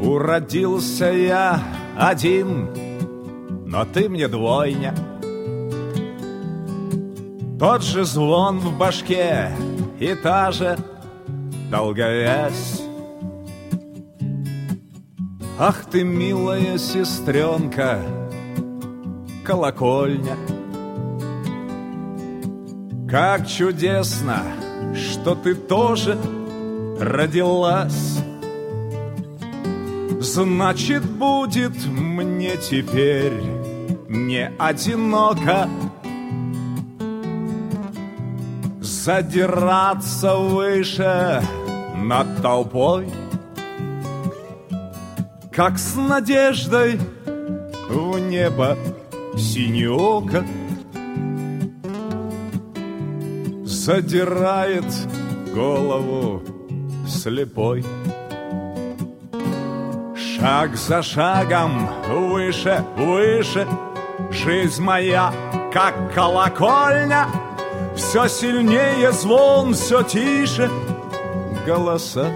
Уродился я один, но ты мне двойня. Тот же звон в башке и та же долговязь. Ах ты, милая сестренка, колокольня. Как чудесно, что ты тоже родилась. Значит, будет мне теперь не одиноко задираться выше над толпой, как с надеждой в небо синеоко задирает голову слепой. Шаг за шагом, выше, выше, жизнь моя, как колокольня, все сильнее звон, все тише голоса.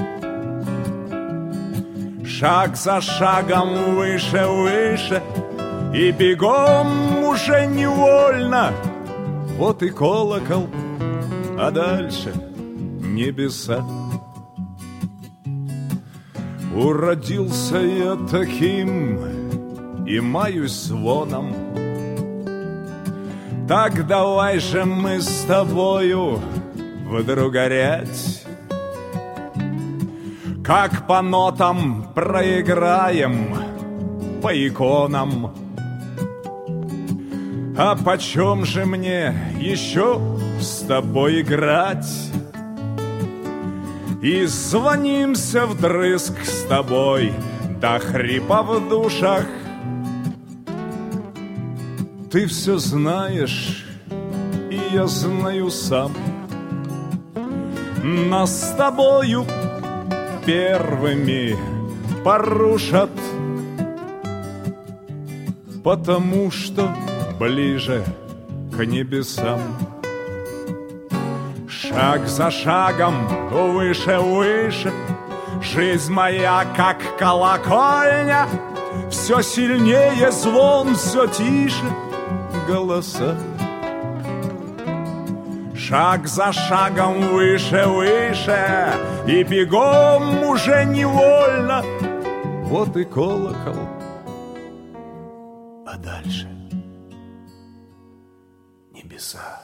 Шаг за шагом, выше, выше, и бегом уже невольно. Вот и колокол, а дальше небеса. Уродился я таким и маюсь звоном. Так давай же мы с тобою вдруг горять, как по нотам проиграем, по иконам. А почем же мне еще с тобой играть? И звонимся вдрызг с тобой до хрипа в душах. Ты все знаешь, и я знаю сам. Нас с тобою первыми порушат, потому что ближе к небесам. Шаг за шагом, выше, выше, жизнь моя, как колокольня, все сильнее звон, все тише голоса. Шаг за шагом, выше, выше, и бегом уже невольно. Вот и колокол, а дальше небеса.